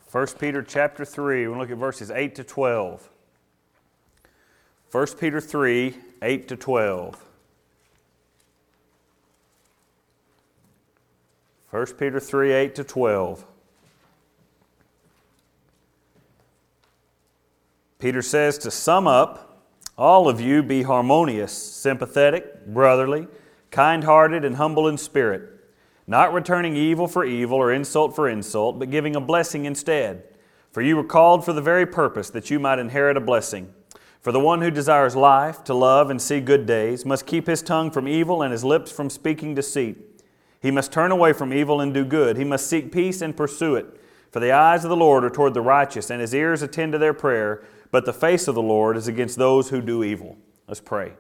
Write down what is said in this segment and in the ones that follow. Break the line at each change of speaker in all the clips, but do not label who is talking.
1 Peter chapter 3, we're going to look at verses 8 to 12. 1 Peter 3, 8 to 12. 1 Peter 3, 8 to 12. Peter says, to sum up, all of you be harmonious, sympathetic, brotherly, kind-hearted, and humble in spirit, not returning evil for evil or insult for insult, but giving a blessing instead. For you were called for the very purpose that you might inherit a blessing. For the one who desires life, to love and see good days, must keep his tongue from evil and his lips from speaking deceit. He must turn away from evil and do good. He must seek peace and pursue it. For the eyes of the Lord are toward the righteous, and His ears attend to their prayer, but the face of the Lord is against those who do evil. Let's pray.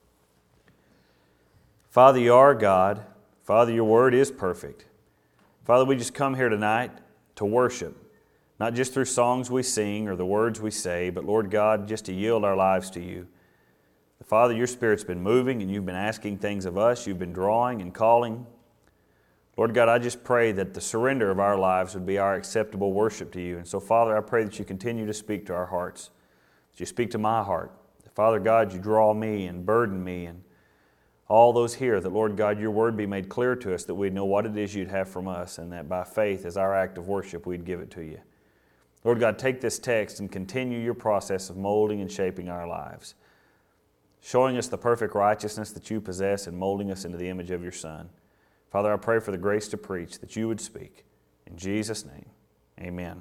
Father, You are God. Father, Your Word is perfect. Father, we just come here tonight to worship, not just through songs we sing or the words we say, but Lord God, just to yield our lives to You. Father, Your Spirit's been moving and You've been asking things of us. You've been drawing and calling. Lord God, I just pray that the surrender of our lives would be our acceptable worship to You. And so, Father, I pray that You continue to speak to our hearts, that You speak to my heart. Father God, You draw me and burden me and all those here, that, Lord God, Your Word be made clear to us, that we'd know what it is You'd have from us, and that by faith, as our act of worship, we'd give it to You. Lord God, take this text and continue Your process of molding and shaping our lives, showing us the perfect righteousness that You possess and molding us into the image of Your Son. Father, I pray for the grace to preach, that You would speak. In Jesus' name, amen.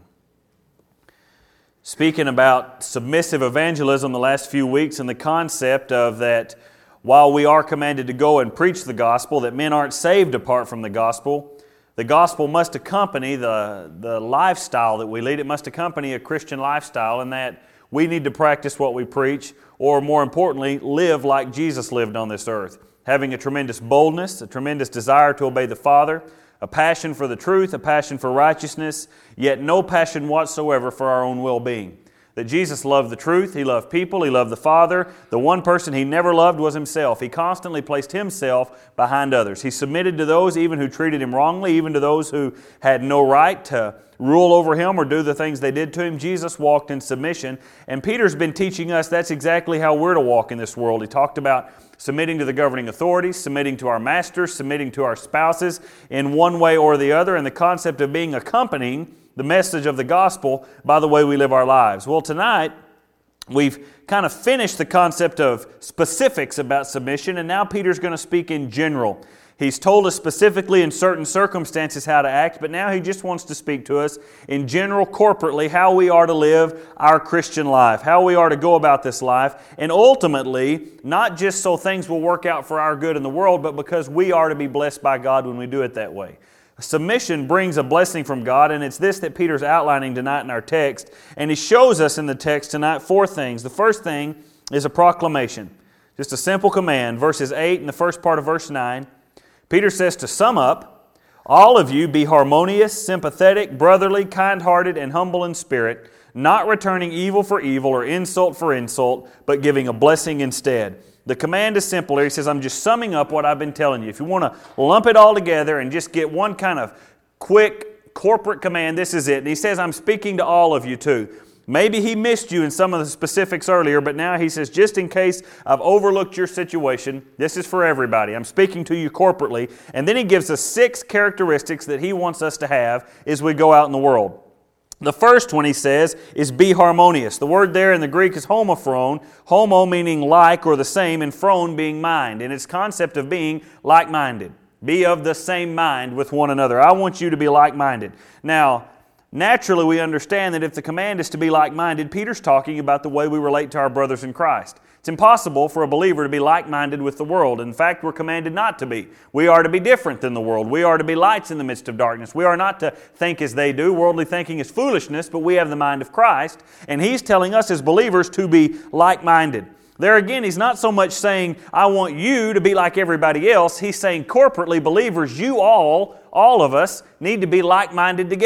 Speaking about submissive evangelism the last few weeks and the concept of that while we are commanded to go and preach the gospel, that men aren't saved apart from the gospel must accompany the lifestyle that we lead. It must accompany a Christian lifestyle, and that we need to practice what we preach, or more importantly, live like Jesus lived on this earth, having a tremendous boldness, a tremendous desire to obey the Father, a passion for the truth, a passion for righteousness, yet no passion whatsoever for our own well-being. That Jesus loved the truth, He loved people, He loved the Father. The one person He never loved was Himself. He constantly placed Himself behind others. He submitted to those even who treated Him wrongly, even to those who had no right to rule over Him or do the things they did to Him. Jesus walked in submission. And Peter's been teaching us that's exactly how we're to walk in this world. He talked about submitting to the governing authorities, submitting to our masters, submitting to our spouses in one way or the other, and the concept of being accompanying the message of the gospel by the way we live our lives. Well, tonight, we've kind of finished the concept of specifics about submission, and now Peter's going to speak in general. He's told us specifically in certain circumstances how to act, but now he just wants to speak to us in general, corporately, how we are to live our Christian life, how we are to go about this life, and ultimately, not just so things will work out for our good in the world, but because we are to be blessed by God when we do it that way. Submission brings a blessing from God, and it's this that Peter's outlining tonight in our text. And he shows us in the text tonight four things. The first thing is a proclamation, just a simple command. Verses 8 and the first part of verse 9, Peter says, to sum up, all of you be harmonious, sympathetic, brotherly, kind-hearted, and humble in spirit, not returning evil for evil or insult for insult, but giving a blessing instead. The command is simple here. He says, I'm just summing up what I've been telling you. If you want to lump it all together and just get one kind of quick corporate command, this is it. And he says, I'm speaking to all of you too. Maybe he missed you in some of the specifics earlier, but now he says, just in case I've overlooked your situation, this is for everybody. I'm speaking to you corporately. And then he gives us 6 characteristics that he wants us to have as we go out in the world. The first one, he says, is be harmonious. The word there in the Greek is homophron, homo meaning like or the same, and phron being mind. And its concept of being like-minded. Be of the same mind with one another. I want you to be like-minded. Now, naturally we understand that if the command is to be like-minded, Peter's talking about the way we relate to our brothers in Christ. It's impossible for a believer to be like-minded with the world. In fact, we're commanded not to be. We are to be different than the world. We are to be lights in the midst of darkness. We are not to think as they do. Worldly thinking is foolishness, but we have the mind of Christ. And He's telling us as believers to be like-minded. There again, He's not so much saying, I want you to be like everybody else. He's saying corporately, believers, you all of us, need to be like-minded together.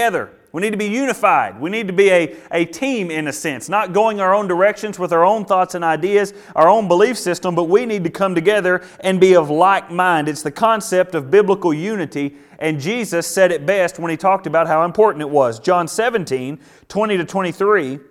We need to be unified. We need to be a team in a sense, not going our own directions with our own thoughts and ideas, our own belief system, but we need to come together and be of like mind. It's the concept of biblical unity, and Jesus said it best when He talked about how important it was. John 17, 20-23,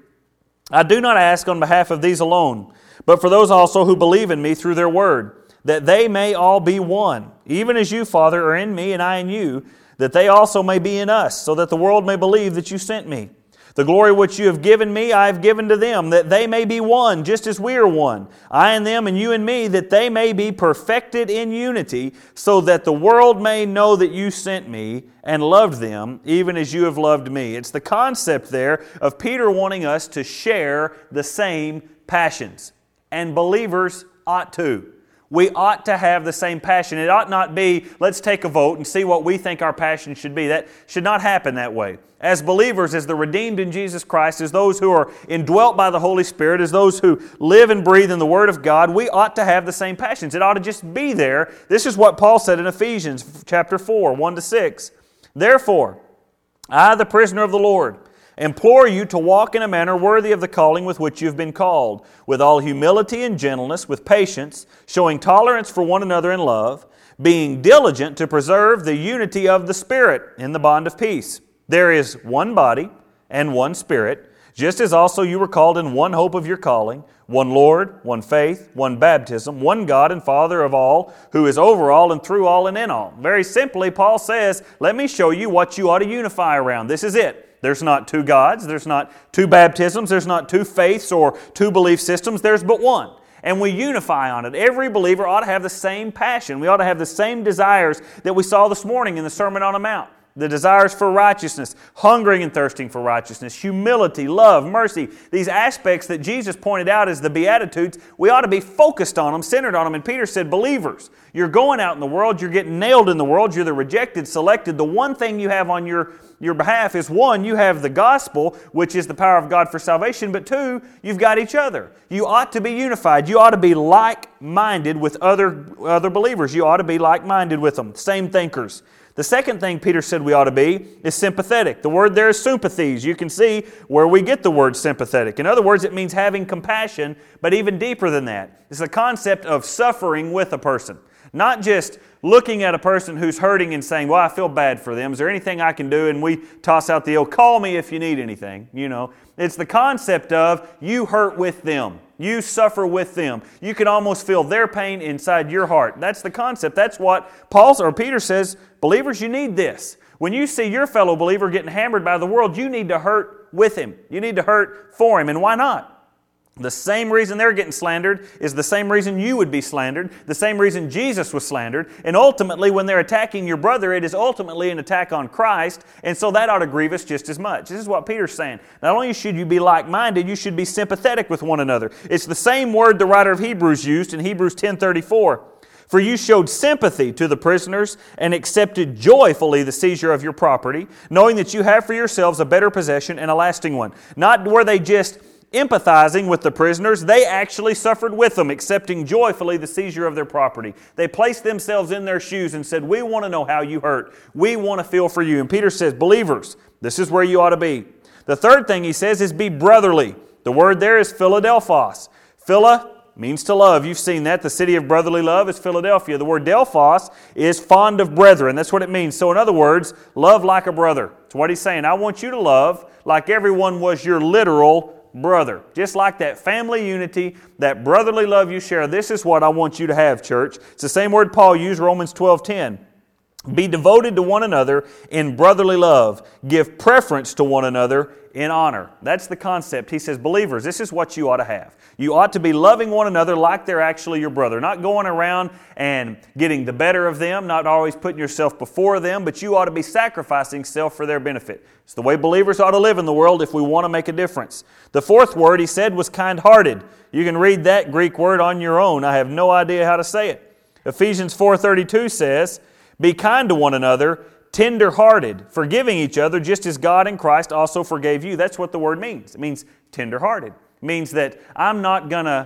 I do not ask on behalf of these alone, but for those also who believe in Me through their word, that they may all be one, even as you, Father, are in Me and I in you, that they also may be in us, so that the world may believe that you sent Me. The glory which you have given Me, I have given to them, that they may be one, just as we are one. I and them and you and Me, that they may be perfected in unity, so that the world may know that you sent Me and loved them, even as you have loved Me. It's the concept there of Peter wanting us to share the same passions. And believers ought to. We ought to have the same passion. It ought not be, let's take a vote and see what we think our passion should be. That should not happen that way. As believers, as the redeemed in Jesus Christ, as those who are indwelt by the Holy Spirit, as those who live and breathe in the Word of God, we ought to have the same passions. It ought to just be there. This is what Paul said in Ephesians chapter 4, 1-6. Therefore, I, the prisoner of the Lord, implore you to walk in a manner worthy of the calling with which you have been called, with all humility and gentleness, with patience, showing tolerance for one another in love, being diligent to preserve the unity of the Spirit in the bond of peace. There is one body and one Spirit, just as also you were called in one hope of your calling, one Lord, one faith, one baptism, one God and Father of all, who is over all and through all and in all. Very simply, Paul says, let me show you what you ought to unify around. This is it. There's not two gods, there's not two baptisms, there's not two faiths or two belief systems, there's but one. And we unify on it. Every believer ought to have the same passion. We ought to have the same desires that we saw this morning in the Sermon on the Mount. The desires for righteousness, hungering and thirsting for righteousness, humility, love, mercy. These aspects that Jesus pointed out as the Beatitudes, we ought to be focused on them, centered on them. And Peter said, believers, you're going out in the world, you're getting nailed in the world, you're the rejected, selected. The one thing you have on your behalf is, one, you have the gospel, which is the power of God for salvation, but two, you've got each other. You ought to be unified. You ought to be like-minded with other believers. You ought to be like-minded with them, same thinkers. The second thing Peter said we ought to be is sympathetic. The word there is sympathies. You can see where we get the word sympathetic. In other words, it means having compassion, but even deeper than that. It's the concept of suffering with a person. Not just looking at a person who's hurting and saying, well, I feel bad for them. Is there anything I can do? And we toss out the old, call me if you need anything. You know, it's the concept of you hurt with them. You suffer with them. You can almost feel their pain inside your heart. That's the concept. That's what Peter says, believers, you need this. When you see your fellow believer getting hammered by the world, you need to hurt with him. You need to hurt for him. And why not? The same reason they're getting slandered is the same reason you would be slandered, the same reason Jesus was slandered. And ultimately, when they're attacking your brother, it is ultimately an attack on Christ, and so that ought to grieve us just as much. This is what Peter's saying. Not only should you be like-minded, you should be sympathetic with one another. It's the same word the writer of Hebrews used in Hebrews 10:34. For you showed sympathy to the prisoners and accepted joyfully the seizure of your property, knowing that you have for yourselves a better possession and a lasting one. Not were they just empathizing with the prisoners, they actually suffered with them, accepting joyfully the seizure of their property. They placed themselves in their shoes and said, we want to know how you hurt. We want to feel for you. And Peter says, believers, this is where you ought to be. The third thing he says is be brotherly. The word there is Philadelphos. Phila means to love. You've seen that. The city of brotherly love is Philadelphia. The word Delphos is fond of brethren. That's what it means. So in other words, love like a brother. That's what he's saying. I want you to love like everyone was your literal brother. Just like that family unity, that brotherly love you share, this is what I want you to have, church. It's the same word Paul used, Romans 12:10. Be devoted to one another in brotherly love. Give preference to one another in honor. That's the concept. He says, believers, this is what you ought to have. You ought to be loving one another like they're actually your brother. Not going around and getting the better of them, not always putting yourself before them, but you ought to be sacrificing self for their benefit. It's the way believers ought to live in the world if we want to make a difference. The fourth word he said was kind-hearted. You can read that Greek word on your own. I have no idea how to say it. Ephesians 4:32 says, be kind to one another, tender-hearted, forgiving each other just as God in Christ also forgave you. That's what the word means. It means tender-hearted. It means that I'm not going to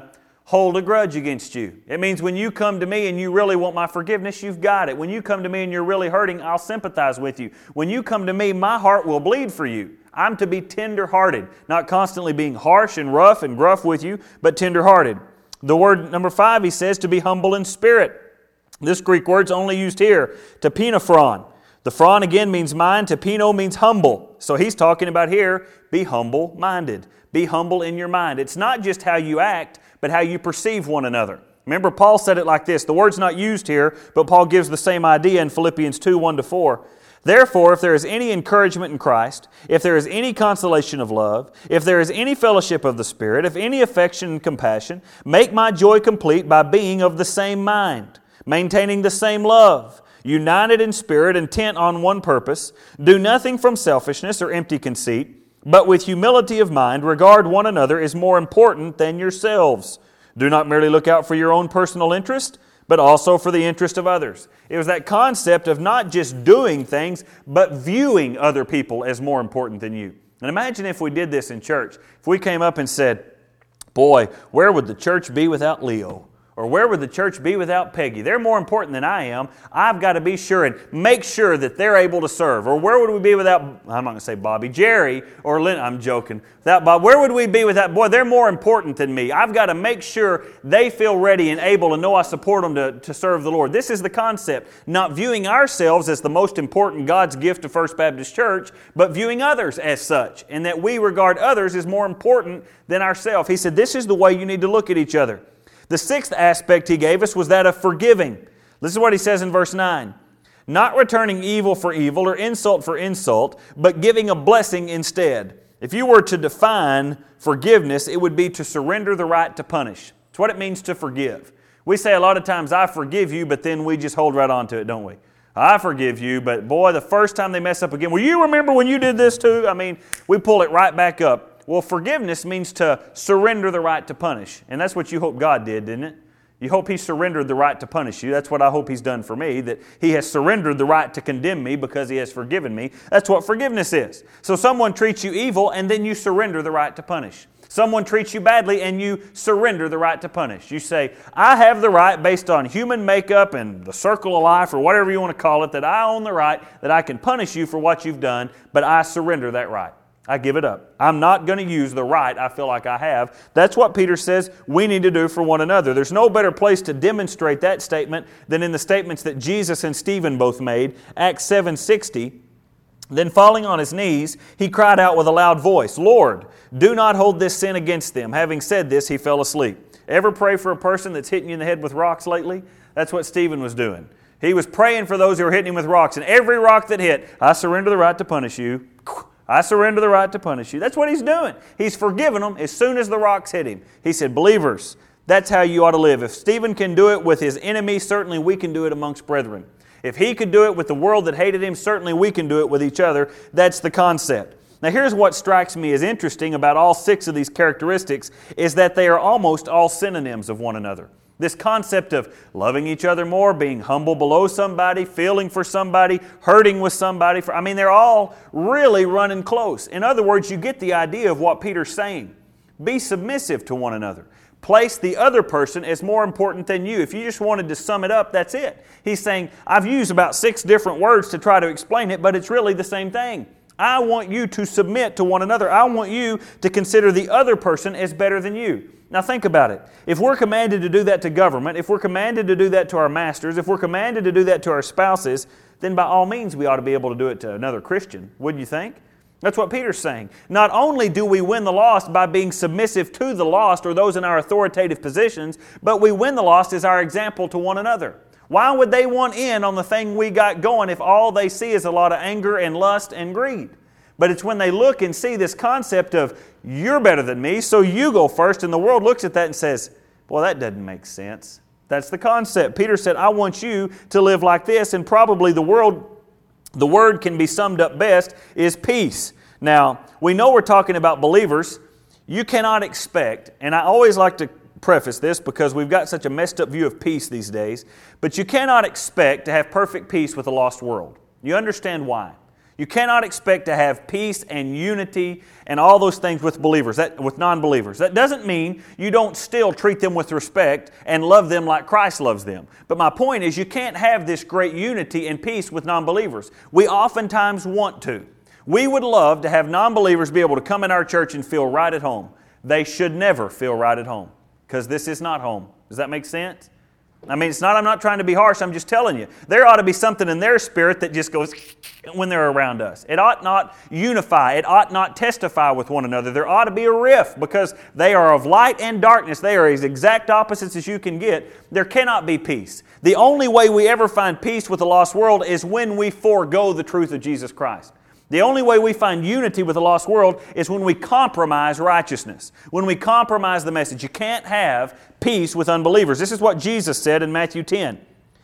hold a grudge against you. It means when you come to me and you really want my forgiveness, you've got it. When you come to me and you're really hurting, I'll sympathize with you. When you come to me, my heart will bleed for you. I'm to be tender-hearted, not constantly being harsh and rough and gruff with you, but tender-hearted. The word number 5, he says, to be humble in spirit. This Greek word's only used here, tapinophron. The phron again means mind, tapino means humble. So he's talking about here, be humble-minded. Be humble in your mind. It's not just how you act, but how you perceive one another. Remember, Paul said it like this. The word's not used here, but Paul gives the same idea in Philippians 2, 1-4. Therefore, if there is any encouragement in Christ, if there is any consolation of love, if there is any fellowship of the Spirit, if any affection and compassion, make my joy complete by being of the same mind, maintaining the same love, united in spirit, intent on one purpose. Do nothing from selfishness or empty conceit, but with humility of mind regard one another as more important than yourselves. Do not merely look out for your own personal interest, but also for the interest of others. It was that concept of not just doing things, but viewing other people as more important than you. And imagine if we did this in church. If we came up and said, boy, where would the church be without Leo? Or where would the church be without Peggy? They're more important than I am. I've got to be sure and make sure that they're able to serve. Or where would we be without, I'm not going to say Bobby, Jerry, or Lynn, I'm joking. Without Bob, where would we be without, boy, they're more important than me. I've got to make sure they feel ready and able and know I support them to serve the Lord. This is the concept. Not viewing ourselves as the most important God's gift to First Baptist Church, but viewing others as such. And that we regard others as more important than ourselves. He said, this is the way you need to look at each other. The 6th aspect he gave us was that of forgiving. This is what he says in verse 9. Not returning evil for evil or insult for insult, but giving a blessing instead. If you were to define forgiveness, it would be to surrender the right to punish. It's what it means to forgive. We say a lot of times, I forgive you, but then we just hold right on to it, don't we? I forgive you, but boy, the first time they mess up again, well, you remember when you did this too? I mean, we pull it right back up. Well, forgiveness means to surrender the right to punish. And that's what you hope God did, didn't it? You hope He surrendered the right to punish you. That's what I hope He's done for me, that He has surrendered the right to condemn me because He has forgiven me. That's what forgiveness is. So someone treats you evil and then you surrender the right to punish. Someone treats you badly and you surrender the right to punish. You say, I have the right based on human makeup and the circle of life or whatever you want to call it, that I own the right, that I can punish you for what you've done, but I surrender that right. I give it up. I'm not going to use the right I feel like I have. That's what Peter says we need to do for one another. There's no better place to demonstrate that statement than in the statements that Jesus and Stephen both made. Acts 7:60. Then falling on his knees, he cried out with a loud voice, Lord, do not hold this sin against them. Having said this, he fell asleep. Ever pray for a person that's hitting you in the head with rocks lately? That's what Stephen was doing. He was praying for those who were hitting him with rocks. And every rock that hit, I surrender the right to punish you. I surrender the right to punish you. That's what he's doing. He's forgiven them as soon as the rocks hit him. He said, believers, that's how you ought to live. If Stephen can do it with his enemies, certainly we can do it amongst brethren. If he could do it with the world that hated him, certainly we can do it with each other. That's the concept. Now here's what strikes me as interesting about all 6 of these characteristics is that they are almost all synonyms of one another. This concept of loving each other more, being humble below somebody, feeling for somebody, hurting with somebody. They're all really running close. In other words, you get the idea of what Peter's saying. Be submissive to one another. Place the other person as more important than you. If you just wanted to sum it up, that's it. He's saying, I've used about 6 different words to try to explain it, but it's really the same thing. I want you to submit to one another. I want you to consider the other person as better than you. Now think about it. If we're commanded to do that to government, if we're commanded to do that to our masters, if we're commanded to do that to our spouses, then by all means we ought to be able to do it to another Christian, wouldn't you think? That's what Peter's saying. Not only do we win the lost by being submissive to the lost or those in our authoritative positions, but we win the lost as our example to one another. Why would they want in on the thing we got going if all they see is a lot of anger and lust and greed? But it's when they look and see this concept of, you're better than me, so you go first, and the world looks at that and says, well, that doesn't make sense. That's the concept. Peter said, I want you to live like this, and probably the word can be summed up best is peace. Now, we know we're talking about believers. You cannot expect, and I always like to preface this because we've got such a messed up view of peace these days, but you cannot expect to have perfect peace with a lost world. You understand why? You cannot expect to have peace and unity and all those things with believers, with non-believers. That doesn't mean you don't still treat them with respect and love them like Christ loves them. But my point is, you can't have this great unity and peace with non-believers. We oftentimes want to. We would love to have non-believers be able to come in our church and feel right at home. They should never feel right at home, because this is not home. Does that make sense? I mean, I'm not trying to be harsh, I'm just telling you. There ought to be something in their spirit that just goes when they're around us. It ought not unify. It ought not testify with one another. There ought to be a rift, because they are of light and darkness. They are as exact opposites as you can get. There cannot be peace. The only way we ever find peace with the lost world is when we forego the truth of Jesus Christ. The only way we find unity with the lost world is when we compromise righteousness, when we compromise the message. You can't have peace with unbelievers. This is what Jesus said in Matthew 10.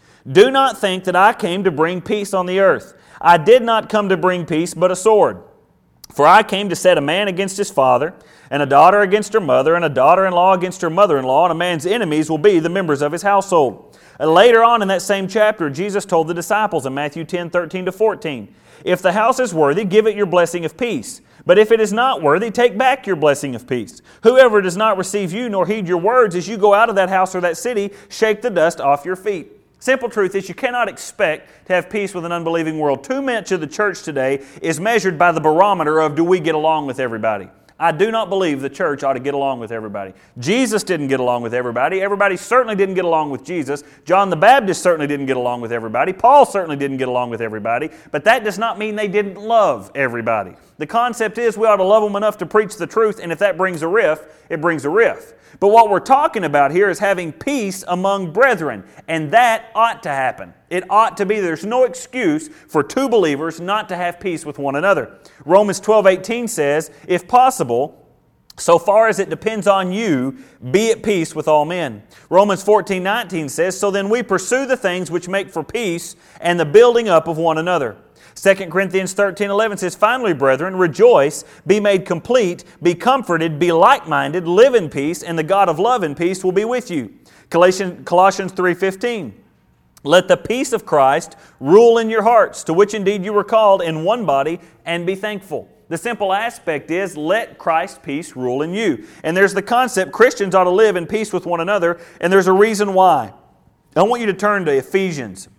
Do not think that I came to bring peace on the earth. I did not come to bring peace, but a sword. For I came to set a man against his father, and a daughter against her mother, and a daughter-in-law against her mother-in-law, and a man's enemies will be the members of his household. And later on in that same chapter, Jesus told the disciples in Matthew 10, 13-14, if the house is worthy, give it your blessing of peace. But if it is not worthy, take back your blessing of peace. Whoever does not receive you nor heed your words, as you go out of that house or that city, shake the dust off your feet. Simple truth is, you cannot expect to have peace with an unbelieving world. Too much of the church today is measured by the barometer of, do we get along with everybody? I do not believe the church ought to get along with everybody. Jesus didn't get along with everybody. Everybody certainly didn't get along with Jesus. John the Baptist certainly didn't get along with everybody. Paul certainly didn't get along with everybody. But that does not mean they didn't love everybody. The concept is, we ought to love them enough to preach the truth, and if that brings a rift, it brings a rift. But what we're talking about here is having peace among brethren, and that ought to happen. It ought to be. There's no excuse for two believers not to have peace with one another. Romans 12:18 says, if possible, so far as it depends on you, be at peace with all men. Romans 14:19 says, so then we pursue the things which make for peace and the building up of one another. 2 Corinthians 13:11 says, finally, brethren, rejoice, be made complete, be comforted, be like-minded, live in peace, and the God of love and peace will be with you. Colossians 3:15, let the peace of Christ rule in your hearts, to which indeed you were called in one body, and be thankful. The simple aspect is, let Christ's peace rule in you. And there's the concept, Christians ought to live in peace with one another, and there's a reason why. I want you to turn to Ephesians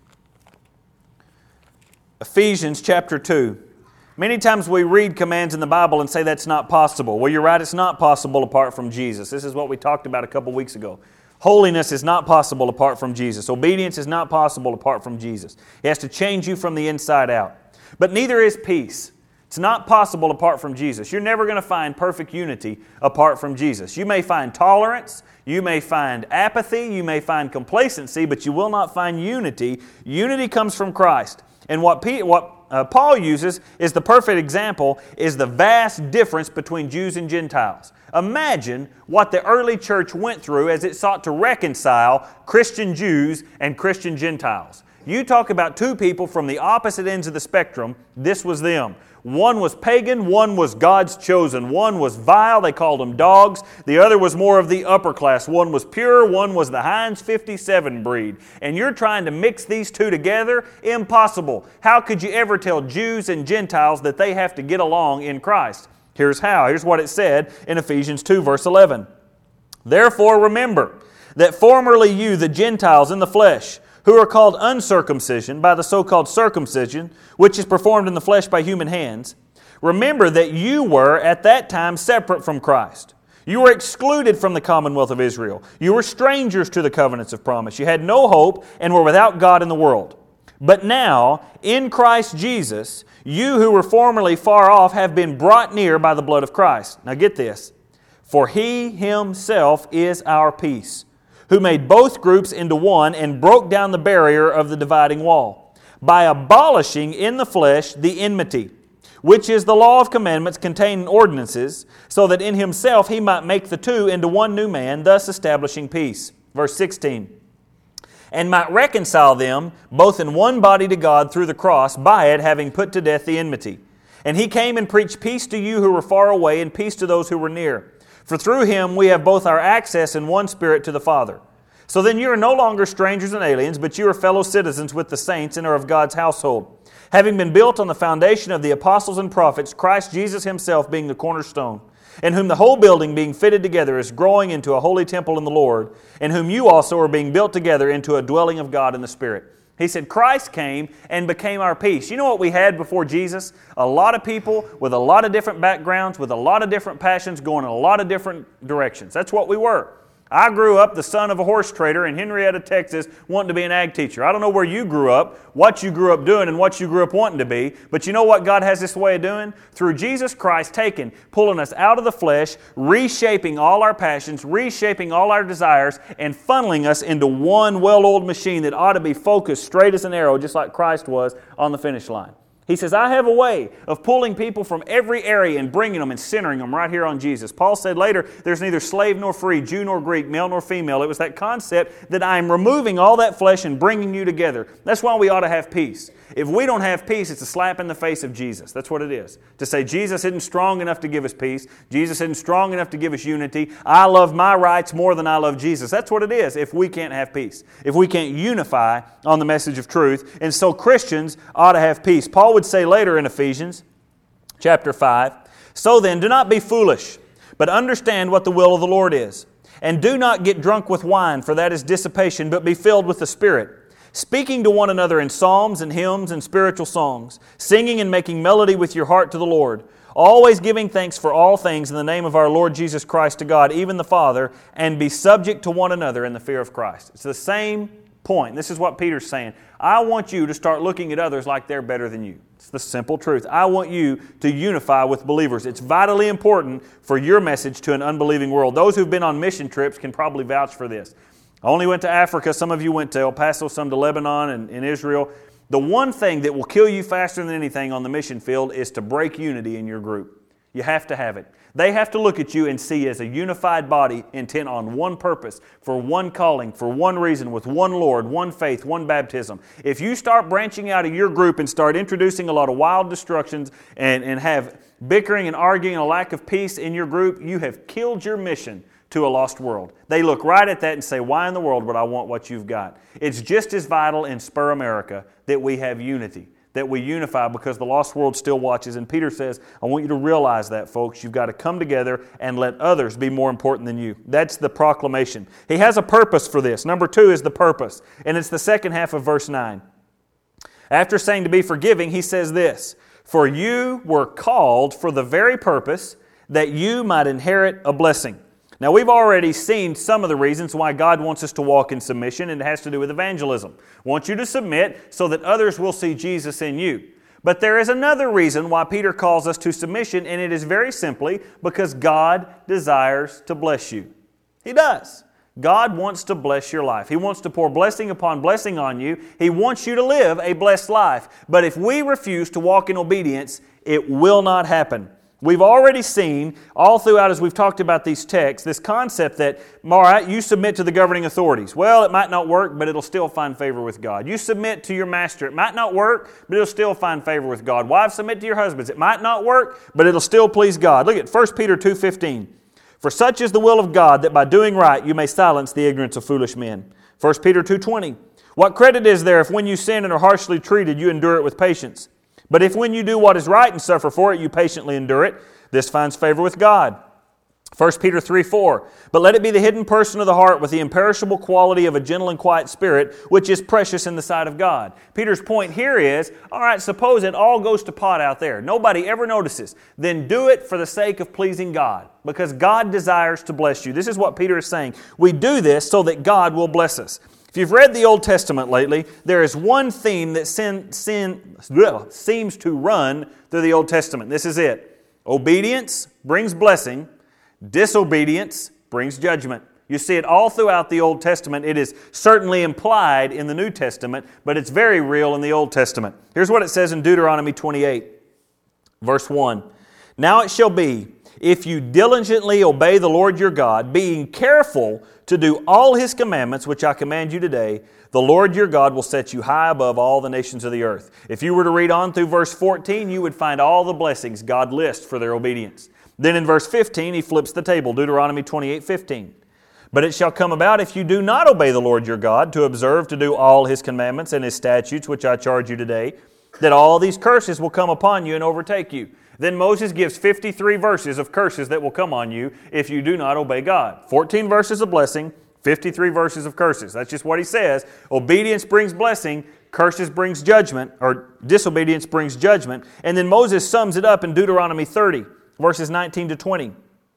chapter 2. Many times we read commands in the Bible and say that's not possible. Well, you're right, it's not possible apart from Jesus. This is what we talked about a couple weeks ago. Holiness is not possible apart from Jesus. Obedience is not possible apart from Jesus. He has to change you from the inside out. But neither is peace. It's not possible apart from Jesus. You're never going to find perfect unity apart from Jesus. You may find tolerance, you may find apathy, you may find complacency, but you will not find unity. Unity comes from Christ. And what Paul uses is the perfect example, is the vast difference between Jews and Gentiles. Imagine what the early church went through as it sought to reconcile Christian Jews and Christian Gentiles. You talk about two people from the opposite ends of the spectrum, this was them. One was pagan, one was God's chosen. One was vile, they called them dogs. The other was more of the upper class. One was pure, one was the Heinz 57 breed. And you're trying to mix these two together? Impossible. How could you ever tell Jews and Gentiles that they have to get along in Christ? Here's how. Here's what it said in Ephesians 2, verse 11. Therefore remember that formerly you, the Gentiles in the flesh, who are called uncircumcision by the so-called circumcision, which is performed in the flesh by human hands, remember that you were at that time separate from Christ. You were excluded from the commonwealth of Israel. You were strangers to the covenants of promise. You had no hope and were without God in the world. But now, in Christ Jesus, you who were formerly far off have been brought near by the blood of Christ. Now get this. For He Himself is our peace, who made both groups into one and broke down the barrier of the dividing wall, by abolishing in the flesh the enmity, which is the law of commandments contained in ordinances, so that in Himself He might make the two into one new man, thus establishing peace. Verse 16. And might reconcile them both in one body to God through the cross, by it having put to death the enmity. And He came and preached peace to you who were far away, and peace to those who were near. For through Him we have both our access in one Spirit to the Father. So then you are no longer strangers and aliens, but you are fellow citizens with the saints and are of God's household, having been built on the foundation of the apostles and prophets, Christ Jesus Himself being the cornerstone, in whom the whole building being fitted together is growing into a holy temple in the Lord, in whom you also are being built together into a dwelling of God in the Spirit. He said Christ came and became our peace. You know what we had before Jesus? A lot of people with a lot of different backgrounds, with a lot of different passions, going in a lot of different directions. That's what we were. I grew up the son of a horse trader in Henrietta, Texas, wanting to be an ag teacher. I don't know where you grew up, what you grew up doing, and what you grew up wanting to be, but you know what God has this way of doing? Through Jesus Christ pulling us out of the flesh, reshaping all our passions, reshaping all our desires, and funneling us into one well-oiled machine that ought to be focused straight as an arrow, just like Christ was on the finish line. He says, I have a way of pulling people from every area and bringing them and centering them right here on Jesus. Paul said later, there's neither slave nor free, Jew nor Greek, male nor female. It was that concept that I am removing all that flesh and bringing you together. That's why we ought to have peace. If we don't have peace, it's a slap in the face of Jesus. That's what it is. To say Jesus isn't strong enough to give us peace. Jesus isn't strong enough to give us unity. I love my rights more than I love Jesus. That's what it is if we can't have peace. If we can't unify on the message of truth. And so Christians ought to have peace. Paul would say later in Ephesians chapter 5, so then, do not be foolish, but understand what the will of the Lord is. And do not get drunk with wine, for that is dissipation, but be filled with the Spirit, speaking to one another in psalms and hymns and spiritual songs, singing and making melody with your heart to the Lord, always giving thanks for all things in the name of our Lord Jesus Christ to God, even the Father, and be subject to one another in the fear of Christ. It's the same point. This is what Peter's saying. I want you to start looking at others like they're better than you. It's the simple truth. I want you to unify with believers. It's vitally important for your message to an unbelieving world. Those who've been on mission trips can probably vouch for this. I only went to Africa. Some of you went to El Paso, some to Lebanon and Israel. The one thing that will kill you faster than anything on the mission field is to break unity in your group. You have to have it. They have to look at you and see as a unified body intent on one purpose, for one calling, for one reason, with one Lord, one faith, one baptism. If you start branching out of your group and start introducing a lot of wild destructions and have bickering and arguing and a lack of peace in your group, you have killed your mission to a lost world. They look right at that and say, why in the world would I want what you've got? It's just as vital in Spur America that we have unity, that we unify, because the lost world still watches. And Peter says, I want you to realize that, folks. You've got to come together and let others be more important than you. That's the proclamation. He has a purpose for this. Number 2 is the purpose. And it's the second half of verse 9. After saying to be forgiving, he says this, for you were called for the very purpose that you might inherit a blessing. Now, we've already seen some of the reasons why God wants us to walk in submission, and it has to do with evangelism. Wants you to submit so that others will see Jesus in you. But there is another reason why Peter calls us to submission, and it is very simply because God desires to bless you. He does. God wants to bless your life. He wants to pour blessing upon blessing on you. He wants you to live a blessed life. But if we refuse to walk in obedience, it will not happen. We've already seen, all throughout as we've talked about these texts, this concept that, all right, you submit to the governing authorities. Well, it might not work, but it'll still find favor with God. You submit to your master. It might not work, but it'll still find favor with God. Wives, submit to your husbands. It might not work, but it'll still please God. Look at 1 Peter 2:15. For such is the will of God, that by doing right you may silence the ignorance of foolish men. 1 Peter 2:20. What credit is there if when you sin and are harshly treated, you endure it with patience? But if when you do what is right and suffer for it, you patiently endure it, this finds favor with God. 1 Peter 3:4. But let it be the hidden person of the heart with the imperishable quality of a gentle and quiet spirit, which is precious in the sight of God. Peter's point here is, all right, suppose it all goes to pot out there. Nobody ever notices. Then do it for the sake of pleasing God, because God desires to bless you. This is what Peter is saying. We do this so that God will bless us. If you've read the Old Testament lately, there is one theme that seems to run through the Old Testament. This is it. Obedience brings blessing. Disobedience brings judgment. You see it all throughout the Old Testament. It is certainly implied in the New Testament, but it's very real in the Old Testament. Here's what it says in Deuteronomy 28, verse 1. Now it shall be, if you diligently obey the Lord your God, being careful to do all His commandments, which I command you today, the Lord your God will set you high above all the nations of the earth. If you were to read on through verse 14, you would find all the blessings God lists for their obedience. Then in verse 15, he flips the table, Deuteronomy 28:15. But it shall come about, if you do not obey the Lord your God, to observe to do all His commandments and His statutes, which I charge you today, that all these curses will come upon you and overtake you. Then Moses gives 53 verses of curses that will come on you if you do not obey God. 14 verses of blessing, 53 verses of curses. That's just what he says. Obedience brings blessing, curses brings judgment, or disobedience brings judgment. And then Moses sums it up in Deuteronomy 30, verses 19 to 20.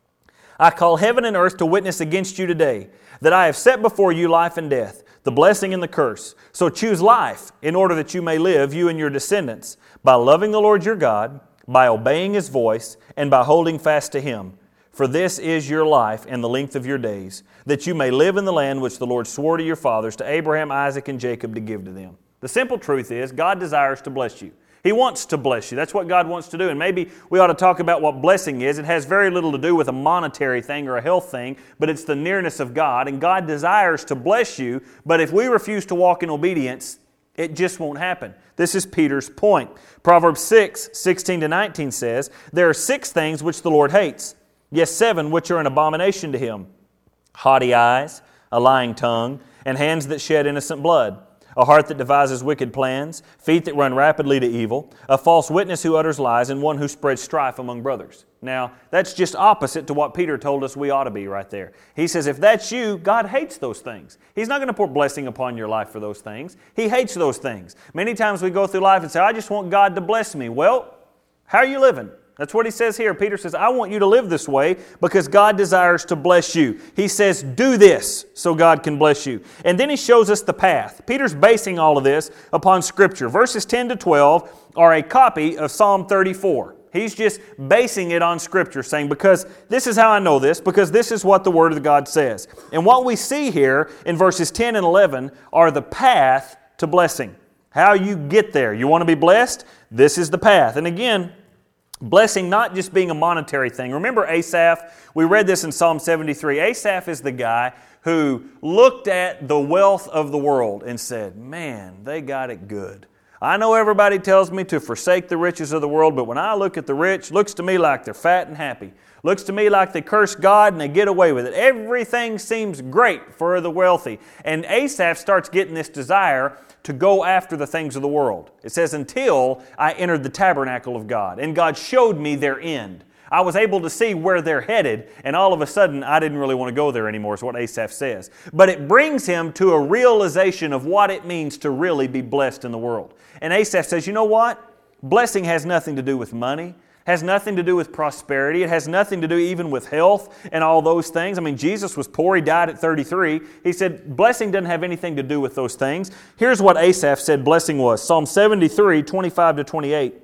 I call heaven and earth to witness against you today, that I have set before you life and death, the blessing and the curse. So choose life in order that you may live, you and your descendants, by loving the Lord your God, by obeying His voice, and by holding fast to Him. For this is your life and the length of your days, that you may live in the land which the Lord swore to your fathers, to Abraham, Isaac, and Jacob, to give to them. The simple truth is, God desires to bless you. He wants to bless you. That's what God wants to do. And maybe we ought to talk about what blessing is. It has very little to do with a monetary thing or a health thing, but it's the nearness of God. And God desires to bless you, but if we refuse to walk in obedience, it just won't happen. This is Peter's point. Proverbs 6, 16 to 19 says, there are 6 things which the Lord hates, yes, 7 which are an abomination to Him. Haughty eyes, a lying tongue, and hands that shed innocent blood. A heart that devises wicked plans, feet that run rapidly to evil, a false witness who utters lies, and one who spreads strife among brothers. Now, that's just opposite to what Peter told us we ought to be right there. He says, if that's you, God hates those things. He's not going to pour blessing upon your life for those things. He hates those things. Many times we go through life and say, I just want God to bless me. Well, how are you living? That's what he says here. Peter says, I want you to live this way because God desires to bless you. He says, do this so God can bless you. And then he shows us the path. Peter's basing all of this upon Scripture. Verses 10 to 12 are a copy of Psalm 34. He's just basing it on Scripture, saying, because this is how I know this, because this is what the Word of God says. And what we see here in verses 10 and 11 are the path to blessing. How you get there. You want to be blessed? This is the path. And again, blessing not just being a monetary thing. Remember Asaph? We read this in Psalm 73. Asaph is the guy who looked at the wealth of the world and said, man, they got it good. I know everybody tells me to forsake the riches of the world, but when I look at the rich, it looks to me like they're fat and happy. Looks to me like they curse God and they get away with it. Everything seems great for the wealthy. And Asaph starts getting this desire to go after the things of the world. It says, until I entered the tabernacle of God, and God showed me their end. I was able to see where they're headed, and all of a sudden, I didn't really want to go there anymore, is what Asaph says. But it brings him to a realization of what it means to really be blessed in the world. And Asaph says, you know what? Blessing has nothing to do with money. Has nothing to do with prosperity. It has nothing to do even with health and all those things. I mean, Jesus was poor. He died at 33. He said blessing doesn't have anything to do with those things. Here's what Asaph said blessing was. Psalm 73, 25 to 28.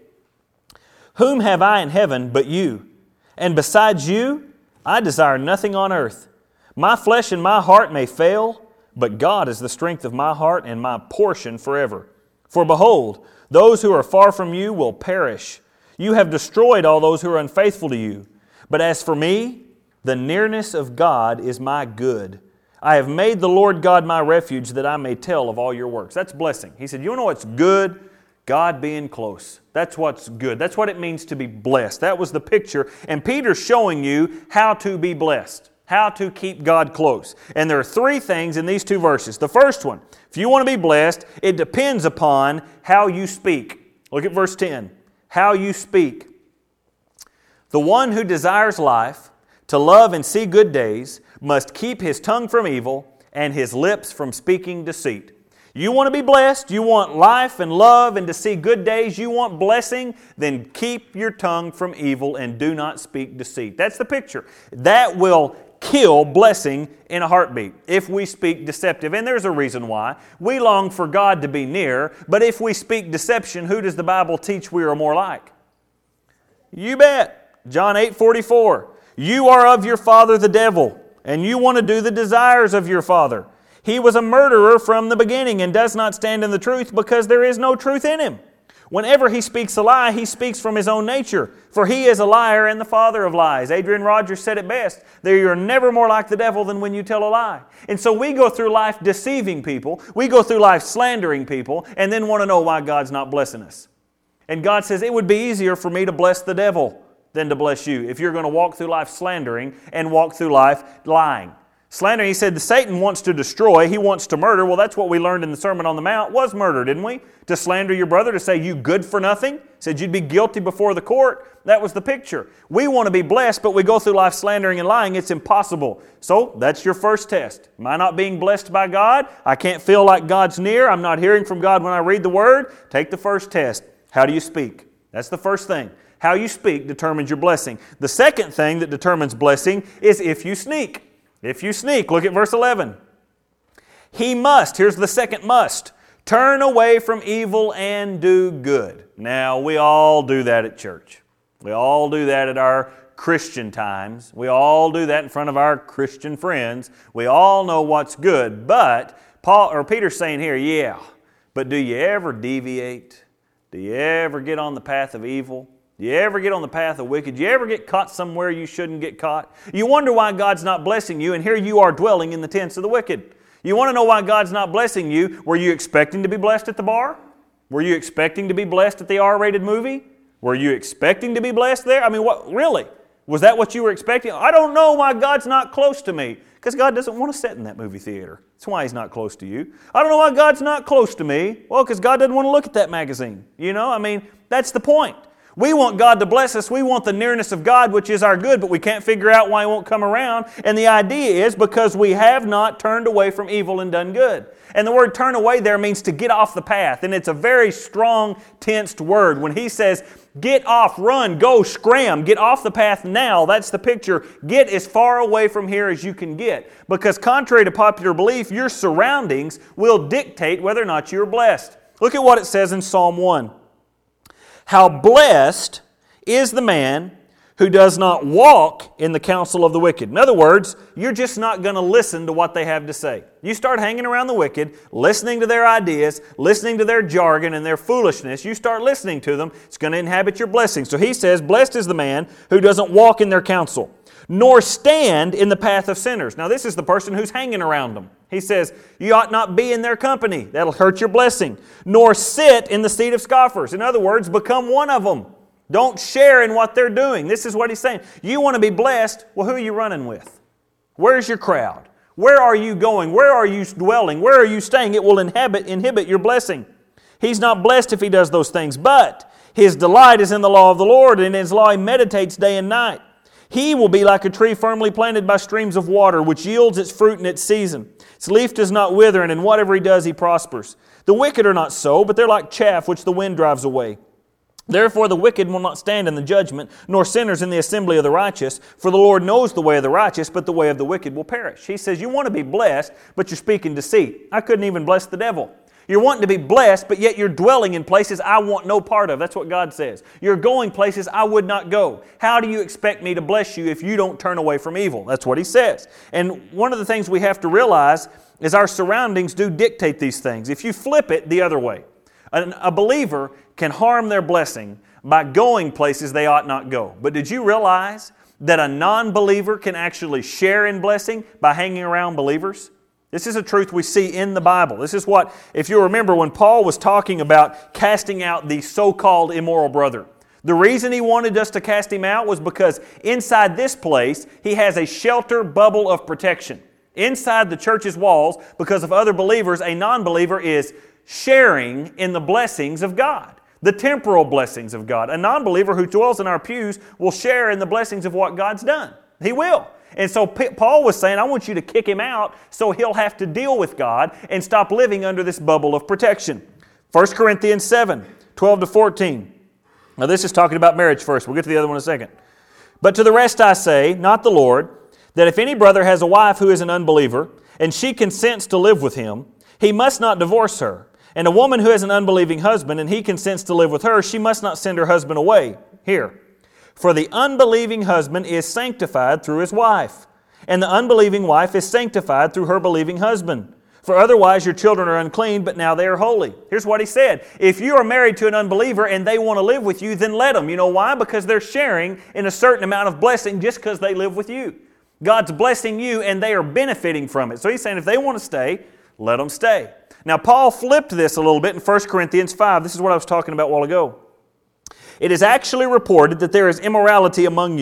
Whom have I in heaven but you? And besides you, I desire nothing on earth. My flesh and my heart may fail, but God is the strength of my heart and my portion forever. For behold, those who are far from you will perish. You have destroyed all those who are unfaithful to you. But as for me, the nearness of God is my good. I have made the Lord God my refuge that I may tell of all your works. That's blessing. He said, you know what's good? God being close. That's what's good. That's what it means to be blessed. That was the picture. And Peter's showing you how to be blessed, how to keep God close. And there are 3 things in these 2 verses. The first one, if you want to be blessed, it depends upon how you speak. Look at verse 10. How you speak. The one who desires life, to love and see good days, must keep his tongue from evil and his lips from speaking deceit. You want to be blessed, you want life and love and to see good days, you want blessing, then keep your tongue from evil and do not speak deceit. That's the picture. That will kill blessing in a heartbeat if we speak deceptive. And there's a reason why. We long for God to be near, but if we speak deception, who does the Bible teach we are more like? You bet. John 8:44. You are of your father the devil, and you want to do the desires of your father. He was a murderer from the beginning and does not stand in the truth because there is no truth in him. Whenever he speaks a lie, he speaks from his own nature, for he is a liar and the father of lies. Adrian Rogers said it best, that you're never more like the devil than when you tell a lie. And so we go through life deceiving people, we go through life slandering people, and then want to know why God's not blessing us. And God says, it would be easier for me to bless the devil than to bless you if you're going to walk through life slandering and walk through life lying. Slander, he said, Satan wants to destroy, he wants to murder. Well, that's what we learned in the Sermon on the Mount, was murder, didn't we? To slander your brother, to say you good for nothing. Said you'd be guilty before the court. That was the picture. We want to be blessed, but we go through life slandering and lying. It's impossible. So that's your first test. Am I not being blessed by God? I can't feel like God's near. I'm not hearing from God when I read the Word. Take the first test. How do you speak? That's the first thing. How you speak determines your blessing. The second thing that determines blessing is if you sneak. If you sneak, look at verse 11. He must, here's the second must, turn away from evil and do good. Now, we all do that at church. We all do that at our Christian times. We all do that in front of our Christian friends. We all know what's good. But Peter's saying here, yeah, but do you ever deviate? Do you ever get on the path of evil? Do you ever get on the path of wicked? Do you ever get caught somewhere you shouldn't get caught? You wonder why God's not blessing you, and here you are dwelling in the tents of the wicked. You want to know why God's not blessing you? Were you expecting to be blessed at the bar? Were you expecting to be blessed at the R-rated movie? Were you expecting to be blessed there? I mean, what really? Was that what you were expecting? I don't know why God's not close to me. Because God doesn't want to sit in that movie theater. That's why He's not close to you. I don't know why God's not close to me. Well, because God doesn't want to look at that magazine. You know, I mean, that's the point. We want God to bless us. We want the nearness of God, which is our good, but we can't figure out why He won't come around. And the idea is because we have not turned away from evil and done good. And the word turn away there means to get off the path. And it's a very strong, tensed word. When He says, get off, run, go, scram, get off the path now, that's the picture. Get as far away from here as you can get. Because contrary to popular belief, your surroundings will dictate whether or not you're blessed. Look at what it says in Psalm 1. How blessed is the man who does not walk in the counsel of the wicked. In other words, you're just not going to listen to what they have to say. You start hanging around the wicked, listening to their ideas, listening to their jargon and their foolishness. You start listening to them, it's going to inhabit your blessings. So he says, blessed is the man who doesn't walk in their counsel, nor stand in the path of sinners. Now this is the person who's hanging around them. He says, you ought not be in their company. That'll hurt your blessing. Nor sit in the seat of scoffers. In other words, become one of them. Don't share in what they're doing. This is what he's saying. You want to be blessed? Well, who are you running with? Where's your crowd? Where are you going? Where are you dwelling? Where are you staying? It will inhibit your blessing. He's not blessed if he does those things, but his delight is in the law of the Lord, and in His law he meditates day and night. He will be like a tree firmly planted by streams of water, which yields its fruit in its season. Its leaf does not wither, and in whatever he does, he prospers. The wicked are not so, but they're like chaff which the wind drives away. Therefore the wicked will not stand in the judgment, nor sinners in the assembly of the righteous. For the Lord knows the way of the righteous, but the way of the wicked will perish. He says, you want to be blessed, but you're speaking deceit. I couldn't even bless the devil. You're wanting to be blessed, but yet you're dwelling in places I want no part of. That's what God says. You're going places I would not go. How do you expect me to bless you if you don't turn away from evil? That's what he says. And one of the things we have to realize is our surroundings do dictate these things. If you flip it the other way, a believer can harm their blessing by going places they ought not go. But did you realize that a non-believer can actually share in blessing by hanging around believers? This is a truth we see in the Bible. This is what, if you remember, when Paul was talking about casting out the so-called immoral brother, the reason he wanted us to cast him out was because inside this place, he has a shelter bubble of protection. Inside the church's walls, because of other believers, a non-believer is sharing in the blessings of God, the temporal blessings of God. A non-believer who dwells in our pews will share in the blessings of what God's done. He will. And so Paul was saying, I want you to kick him out so he'll have to deal with God and stop living under this bubble of protection. 1 Corinthians 7, 12 to 14. Now this is talking about marriage first. We'll get to the other one in a second. But to the rest I say, not the Lord, that if any brother has a wife who is an unbeliever, and she consents to live with him, he must not divorce her. And a woman who has an unbelieving husband, and he consents to live with her, she must not send her husband away. Here. For the unbelieving husband is sanctified through his wife, and the unbelieving wife is sanctified through her believing husband. For otherwise your children are unclean, but now they are holy. Here's what he said. If you are married to an unbeliever and they want to live with you, then let them. You know why? Because they're sharing in a certain amount of blessing just because they live with you. God's blessing you and they are benefiting from it. So he's saying if they want to stay, let them stay. Now Paul flipped this a little bit in 1 Corinthians 5. This is what I was talking about a while ago. It is actually reported that there is immorality among you,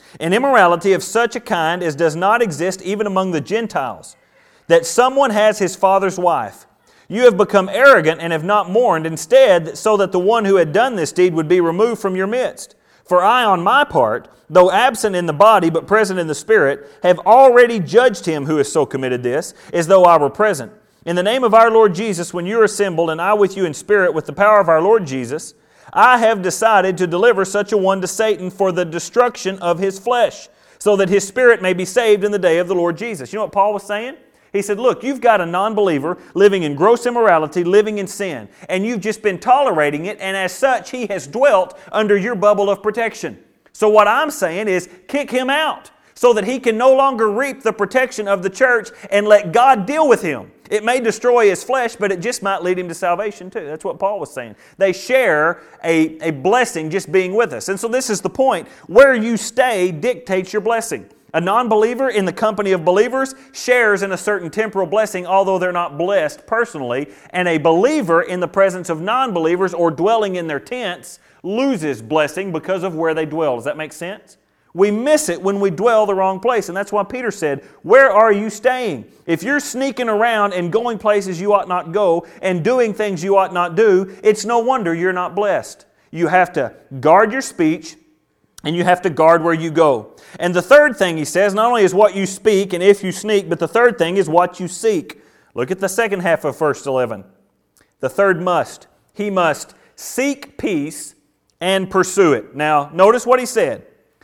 An immorality of such a kind as does not exist even among the Gentiles, that someone has his father's wife. You have become arrogant and have not mourned, instead, so that the one who had done this deed would be removed from your midst. For I, on my part, though absent in the body but present in the Spirit, have already judged him who has so committed this, as though I were present. In the name of our Lord Jesus, when you are assembled, and I with you in spirit with the power of our Lord Jesus, I have decided to deliver such a one to Satan for the destruction of his flesh, so that his spirit may be saved in the day of the Lord Jesus. You know what Paul was saying? He said, look, you've got a non-believer living in gross immorality, living in sin, and you've just been tolerating it, and as such, he has dwelt under your bubble of protection. So what I'm saying is, kick him out so that he can no longer reap the protection of the church and let God deal with him. It may destroy his flesh, but it just might lead him to salvation too. That's what Paul was saying. They share a blessing just being with us. And so this is the point. Where you stay dictates your blessing. A non-believer in the company of believers shares in a certain temporal blessing, although they're not blessed personally. And a believer in the presence of non-believers or dwelling in their tents loses blessing because of where they dwell. Does that make sense? We miss it when we dwell the wrong place. And that's why Peter said, where are you staying? If you're sneaking around and going places you ought not go and doing things you ought not do, it's no wonder you're not blessed. You have to guard your speech, and you have to guard where you go. And the third thing he says, not only is what you speak and if you sneak, but the third thing is what you seek. Look at the second half of verse 11. The third must. He must seek peace and pursue it. Now, notice what he said.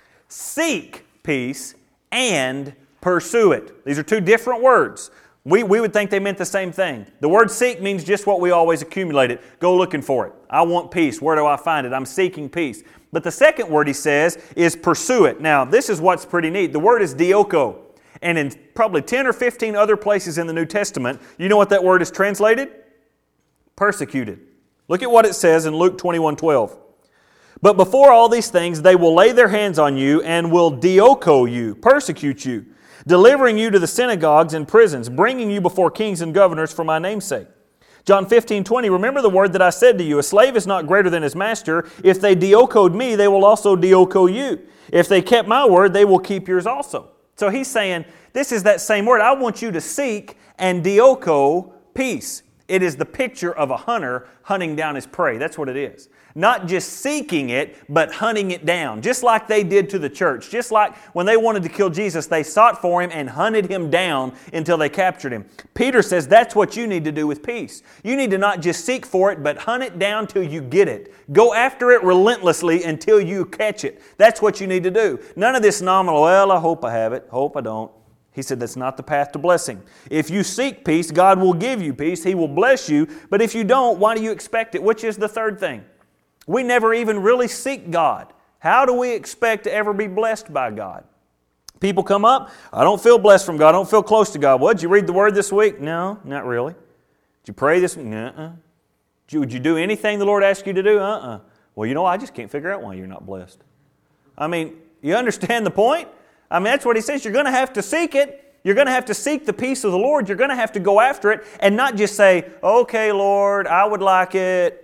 Seek peace and pursue it. These are two different words. We would think they meant the same thing. The word seek means just what we always accumulate it. Go looking for it. I want peace. Where do I find it? I'm seeking peace. But the second word he says is pursue it. Now, this is what's pretty neat. The word is dioko. And in probably 10 or 15 other places in the New Testament, you know what that word is translated? Persecuted. Look at what it says in Luke 21:12. But before all these things, they will lay their hands on you and will dioko you, persecute you, delivering you to the synagogues and prisons, bringing you before kings and governors for my name's sake. John 15:20, remember the word that I said to you, a slave is not greater than his master. If they diokoed me, they will also dioko you. If they kept my word, they will keep yours also. So he's saying, this is that same word. I want you to seek and dioko peace. It is the picture of a hunter hunting down his prey. That's what it is. Not just seeking it, but hunting it down. Just like they did to the church. Just like when they wanted to kill Jesus, they sought for Him and hunted Him down until they captured Him. Peter says that's what you need to do with peace. You need to not just seek for it, but hunt it down till you get it. Go after it relentlessly until you catch it. That's what you need to do. None of this nominal, well, I hope I have it, hope I don't. He said that's not the path to blessing. If you seek peace, God will give you peace. He will bless you. But if you don't, why do you expect it? Which is the third thing. We never even really seek God. How do we expect to ever be blessed by God? People come up, I don't feel blessed from God. I don't feel close to God. Well, did you read the Word this week? No, not really. Did you pray this week? Nuh-uh. Would you do anything the Lord asked you to do? Well, you know, I just can't figure out why you're not blessed. I mean, you understand the point? I mean, that's what He says. You're going to have to seek it. You're going to have to seek the peace of the Lord. You're going to have to go after it and not just say, okay, Lord, I would like it.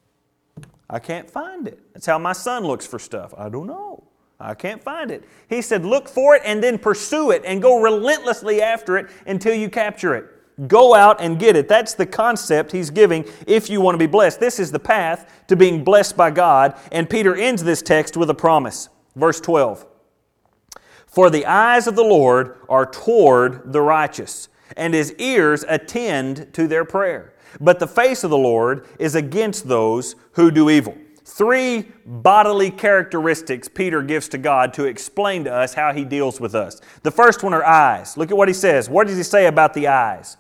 I can't find it. That's how my son looks for stuff. I don't know. I can't find it. He said, look for it and then pursue it and go relentlessly after it until you capture it. Go out and get it. That's the concept He's giving if you want to be blessed. This is the path to being blessed by God. And Peter ends this text with a promise. Verse 12. For the eyes of the Lord are toward the righteous, and His ears attend to their prayer. But the face of the Lord is against those who do evil. 3 bodily characteristics Peter gives to God to explain to us how He deals with us. The first one are eyes. Look at what he says. What does he say about the eyes?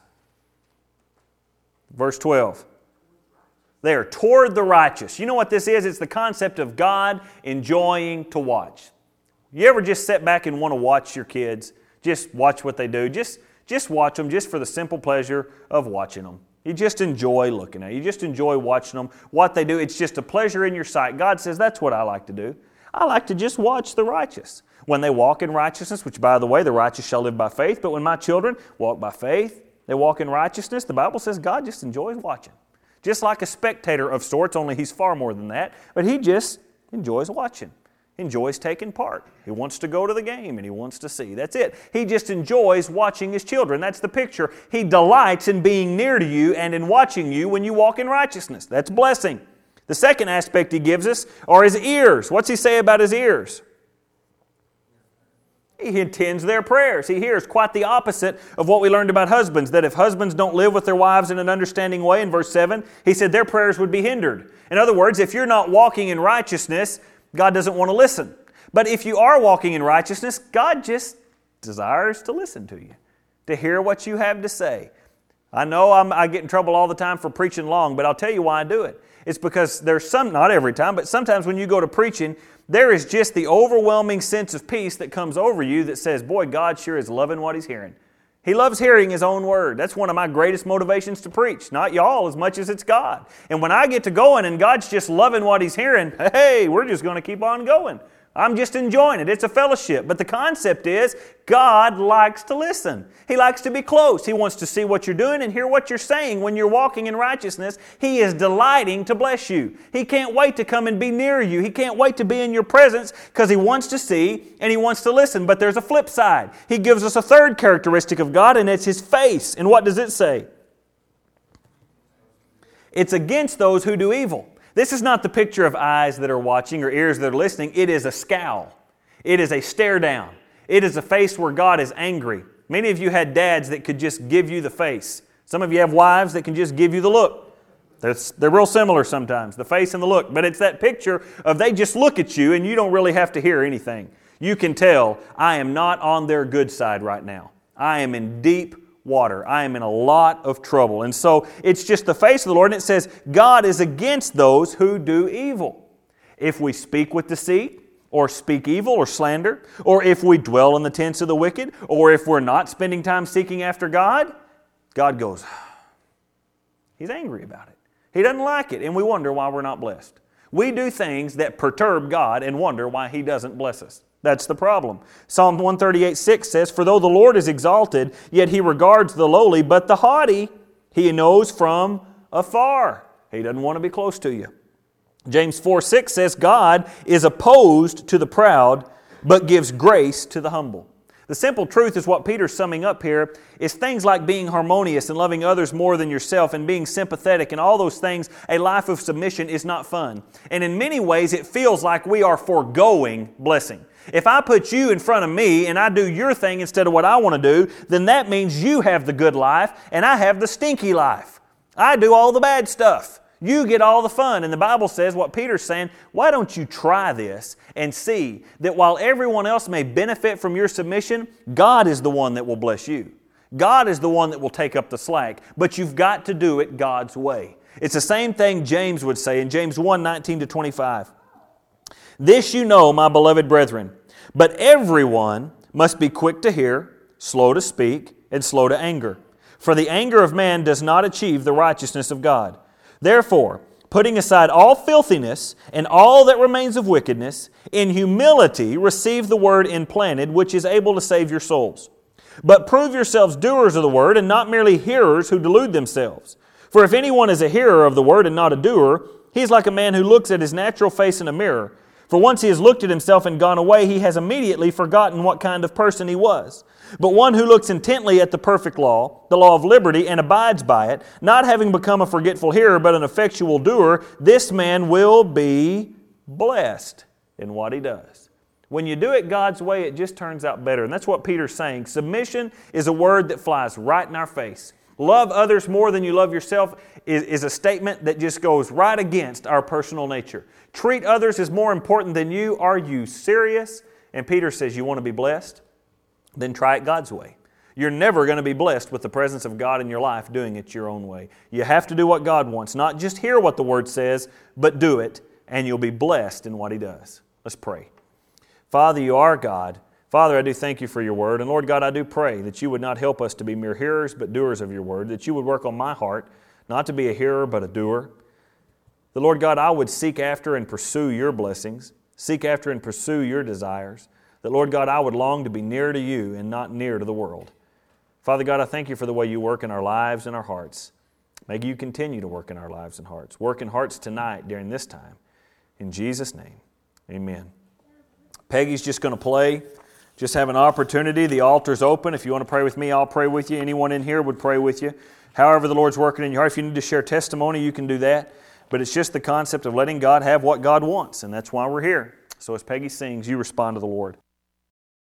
Verse 12. They are toward the righteous. You know what this is? It's the concept of God enjoying to watch. You ever just sit back and want to watch your kids? Just watch what they do. Just watch them just for the simple pleasure of watching them. You just enjoy looking at it. You just enjoy watching them, what they do. It's just a pleasure in your sight. God says, that's what I like to do. I like to just watch the righteous. When they walk in righteousness, which by the way, the righteous shall live by faith, but when my children walk by faith, they walk in righteousness, the Bible says God just enjoys watching. Just like a spectator of sorts, only He's far more than that, but He just enjoys watching. enjoys taking part. He wants to go to the game and he wants to see. That's it. He just enjoys watching his children. That's the picture. He delights in being near to you and in watching you when you walk in righteousness. That's blessing. The second aspect he gives us are his ears. What's he say about his ears? He attends their prayers. He hears quite the opposite of what we learned about husbands, that if husbands don't live with their wives in an understanding way, in verse 7, he said their prayers would be hindered. In other words, if you're not walking in righteousness, God doesn't want to listen. But if you are walking in righteousness, God just desires to listen to you, to hear what you have to say. I know I get in trouble all the time for preaching long, but I'll tell you why I do it. It's because there's some, not every time, but sometimes when you go to preaching, there is just the overwhelming sense of peace that comes over you that says, boy, God sure is loving what He's hearing. He loves hearing His own word. That's one of my greatest motivations to preach. Not y'all as much as it's God. And when I get to going and God's just loving what He's hearing, hey, we're just going to keep on going. I'm just enjoying it. It's a fellowship. But the concept is God likes to listen. He likes to be close. He wants to see what you're doing and hear what you're saying when you're walking in righteousness. He is delighting to bless you. He can't wait to come and be near you. He can't wait to be in your presence because He wants to see and He wants to listen. But there's a flip side. He gives us a third characteristic of God, and it's His face. And what does it say? It's against those who do evil. This is not the picture of eyes that are watching or ears that are listening. It is a scowl. It is a stare down. It is a face where God is angry. Many of you had dads that could just give you the face. Some of you have wives that can just give you the look. They're real similar sometimes, the face and the look. But it's that picture of they just look at you and you don't really have to hear anything. You can tell, I am not on their good side right now. I am in deep water. I am in a lot of trouble. And so it's just the face of the Lord, and it says God is against those who do evil. If we speak with deceit, or speak evil or slander, or if we dwell in the tents of the wicked, or if we're not spending time seeking after God, God goes, He's angry about it. He doesn't like it, and we wonder why we're not blessed. We do things that perturb God and wonder why He doesn't bless us. That's the problem. Psalm 138:6 says, For though the Lord is exalted, yet He regards the lowly, but the haughty He knows from afar. He doesn't want to be close to you. James 4:6 says, God is opposed to the proud, but gives grace to the humble. The simple truth is what Peter's summing up here is things like being harmonious and loving others more than yourself and being sympathetic and all those things, a life of submission is not fun. And in many ways it feels like we are foregoing blessing. If I put you in front of me and I do your thing instead of what I want to do, then that means you have the good life and I have the stinky life. I do all the bad stuff. You get all the fun. And the Bible says what Peter's saying, why don't you try this and see that while everyone else may benefit from your submission, God is the one that will bless you. God is the one that will take up the slack. But you've got to do it God's way. It's the same thing James would say in James 1:19-25. This you know, my beloved brethren, but everyone must be quick to hear, slow to speak, and slow to anger. For the anger of man does not achieve the righteousness of God. Therefore, putting aside all filthiness and all that remains of wickedness, in humility receive the word implanted, which is able to save your souls. But prove yourselves doers of the word, and not merely hearers who delude themselves. For if anyone is a hearer of the word and not a doer, he is like a man who looks at his natural face in a mirror. For once he has looked at himself and gone away, he has immediately forgotten what kind of person he was. But one who looks intently at the perfect law, the law of liberty, and abides by it, not having become a forgetful hearer but an effectual doer, this man will be blessed in what he does. When you do it God's way, it just turns out better. And that's what Peter's saying. Submission is a word that flies right in our face. Love others more than you love yourself is a statement that just goes right against our personal nature. Treat others as more important than you. Are you serious? And Peter says, you want to be blessed? Then try it God's way. You're never going to be blessed with the presence of God in your life doing it your own way. You have to do what God wants. Not just hear what the Word says, but do it, and you'll be blessed in what He does. Let's pray. Father, You are God. Father, I do thank You for Your Word. And Lord God, I do pray that You would not help us to be mere hearers, but doers of Your Word. That You would work on my heart, not to be a hearer, but a doer. The Lord God, I would seek after and pursue Your blessings. Seek after and pursue Your desires. That, Lord God, I would long to be near to You and not near to the world. Father God, I thank You for the way You work in our lives and our hearts. May You continue to work in our lives and hearts. Work in hearts tonight during this time. In Jesus' name, amen. Peggy's just going to play. Just have an opportunity. The altar's open. If you want to pray with me, I'll pray with you. Anyone in here would pray with you. However the Lord's working in your heart. If you need to share testimony, you can do that. But it's just the concept of letting God have what God wants, and that's why we're here. So as Peggy sings, you respond to the Lord.